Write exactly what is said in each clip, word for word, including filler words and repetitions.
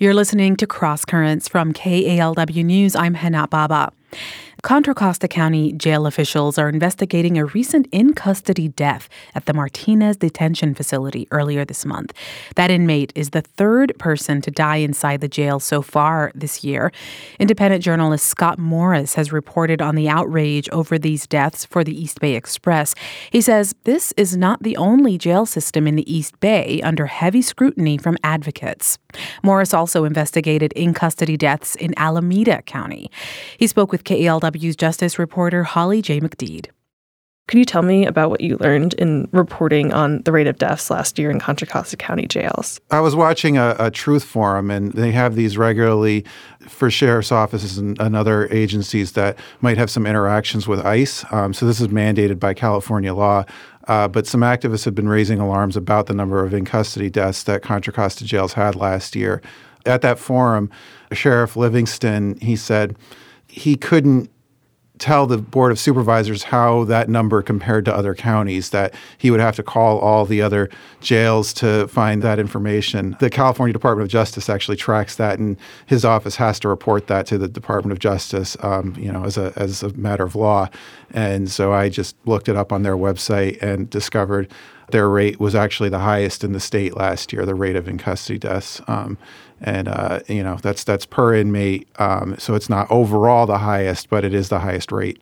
You're listening to Cross Currents from K A L W News. I'm Hana Baba. Contra Costa County jail officials are investigating a recent in-custody death at the Martinez detention facility earlier this month. That inmate is the third person to die inside the jail so far this year. Independent journalist Scott Morris has reported on the outrage over these deaths for the East Bay Express. He says this is not the only jail system in the East Bay under heavy scrutiny from advocates. Morris also investigated in-custody deaths in Alameda County. He spoke with K A L W's Justice reporter Holly J. McDede. Can you tell me about what you learned in reporting on the rate of deaths last year in Contra Costa County jails? I was watching a, a truth forum, and they have these regularly for sheriff's offices and, and other agencies that might have some interactions with ICE. Um, so this is mandated by California law. Uh, but some activists have been raising alarms about the number of in-custody deaths that Contra Costa jails had last year. At that forum, Sheriff Livingston, he said he couldn't tell the Board of Supervisors how that number compared to other counties, that he would have to call all the other jails to find that information. The California Department of Justice actually tracks that, and his office has to report that to the Department of Justice, um, you know, as a as a matter of law. And so I just looked it up on their website and discovered their rate was actually the highest in the state last year, the rate of in-custody deaths. Um, and, uh, you know, that's that's per inmate. Um, so it's not overall the highest, but it is the highest rate.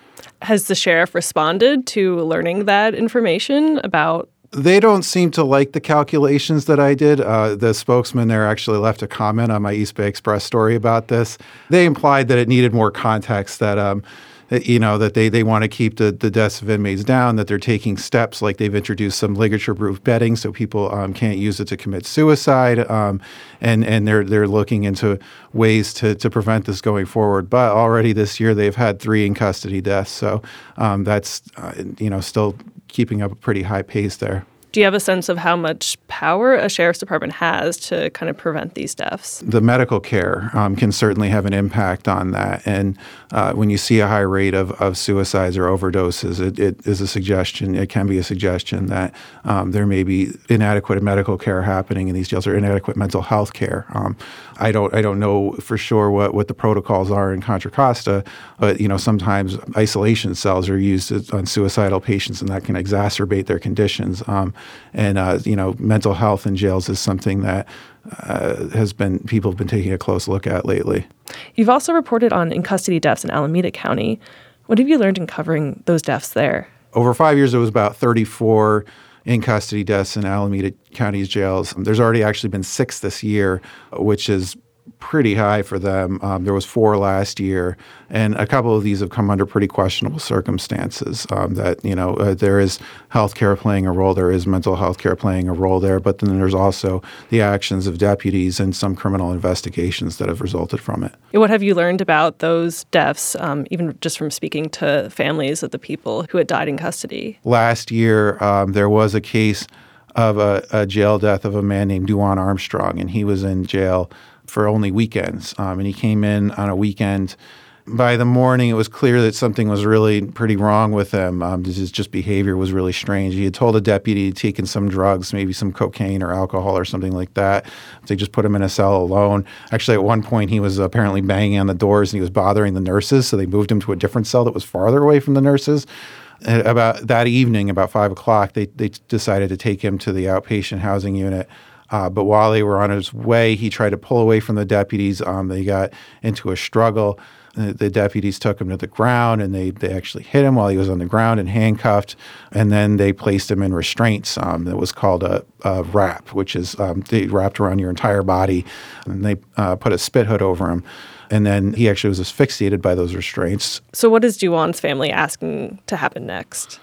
Has the sheriff responded to learning that information about? They don't seem to like the calculations that I did. Uh, the spokesman there actually left a comment on my East Bay Express story about this. They implied that it needed more context, that um, you know, that they, they want to keep the, the deaths of inmates down, that they're taking steps like they've introduced some ligature-proof bedding so people um, can't use it to commit suicide, um, and and they're they're looking into ways to, to prevent this going forward. But already this year they've had three in-custody deaths, so um, that's, uh, you know, still keeping up a pretty high pace there. Do you have a sense of how much power a sheriff's department has to kind of prevent these deaths? The medical care um, can certainly have an impact on that. And uh, when you see a high rate of, of suicides or overdoses, it, it is a suggestion, it can be a suggestion that um, there may be inadequate medical care happening in these jails, or inadequate mental health care. Um, I don't I don't know for sure what, what the protocols are in Contra Costa, but, you know, sometimes isolation cells are used on suicidal patients, and that can exacerbate their conditions. Um, And, uh, you know, mental health in jails is something that uh, has been, people have been taking a close look at lately. You've also reported on in-custody deaths in Alameda County. What have you learned in covering those deaths there? Over five years, there was about thirty-four in-custody deaths in Alameda County's jails. There's already actually been six this year, which is pretty high for them. Um, there was four last year, and a couple of these have come under pretty questionable circumstances. Um, that, you know, uh, there is healthcare playing a role, there is mental health care playing a role there, but then there's also the actions of deputies and some criminal investigations that have resulted from it. What have you learned about those deaths, um, even just from speaking to families of the people who had died in custody? Last year, um, there was a case of a, a jail death of a man named Duan Armstrong, and he was in jail for only weekends. Um, and he came in on a weekend. By the morning, it was clear that something was really pretty wrong with him. Um, his just behavior was really strange. He had told a deputy he'd taken some drugs, maybe some cocaine or alcohol or something like that. They just put him in a cell alone. Actually, at one point, he was apparently banging on the doors and he was bothering the nurses, so they moved him to a different cell that was farther away from the nurses. And about that evening, about five o'clock, they, they decided to take him to the outpatient housing unit. Uh, but while they were on his way, he tried to pull away from the deputies. Um, they got into a struggle. The, the deputies took him to the ground, and they, they actually hit him while he was on the ground and handcuffed. And then they placed him in restraints. Um, that was called a, a wrap, which is um, they wrapped around your entire body. And they uh, put a spit hood over him. And then he actually was asphyxiated by those restraints. So what is Duan's family asking to happen next?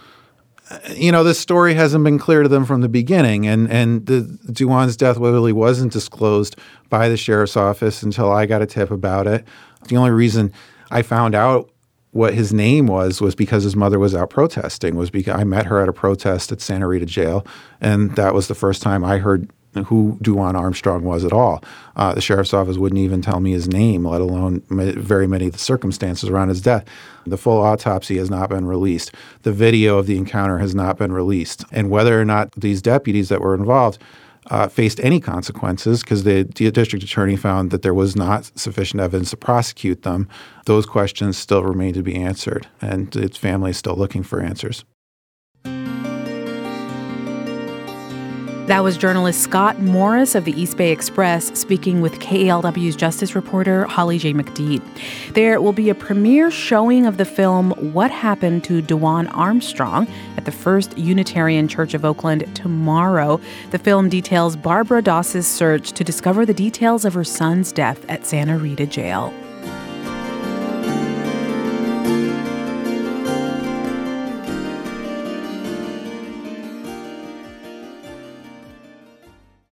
You know, this story hasn't been clear to them from the beginning, and and the Duan's death really wasn't disclosed by the sheriff's office until I got a tip about it. The only reason I found out what his name was was because his mother was out protesting. Was because I met her at a protest at Santa Rita Jail, and that was the first time I heard who Duan Armstrong was at all. Uh, the sheriff's office wouldn't even tell me his name, let alone very many of the circumstances around his death. The full autopsy has not been released. The video of the encounter has not been released. And whether or not these deputies that were involved uh, faced any consequences because the district attorney found that there was not sufficient evidence to prosecute them. Those questions still remain to be answered, and its family is still looking for answers. That was journalist Scott Morris of the East Bay Express speaking with K A L W's justice reporter Holly J. McDede. There will be a premiere showing of the film What Happened to DeJuan Armstrong at the First Unitarian Church of Oakland tomorrow. The film details Barbara Doss's search to discover the details of her son's death at Santa Rita Jail.